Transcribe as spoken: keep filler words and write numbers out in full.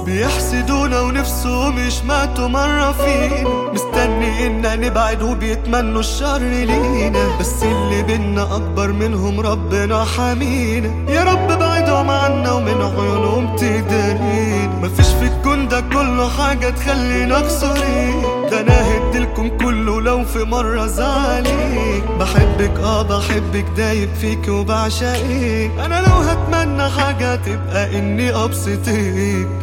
بيحسدونا ونفسهم يشماتوا مرة فينا، مستني إنا نبعد وبيتمنوا الشر لينا، بس اللي بينا أكبر منهم ربنا حامينا. يا رب بعدهم عنا ومن عيونهم تدارينا. مفيش في الكون ده كله حاجة تخلينا كسورين، ده أنا هديلكم كله لو في مرة زعليك. بحبك اه بحبك دايب فيك وبعشقك، أنا لو هتمنى حاجة تبقى إني أبسطك.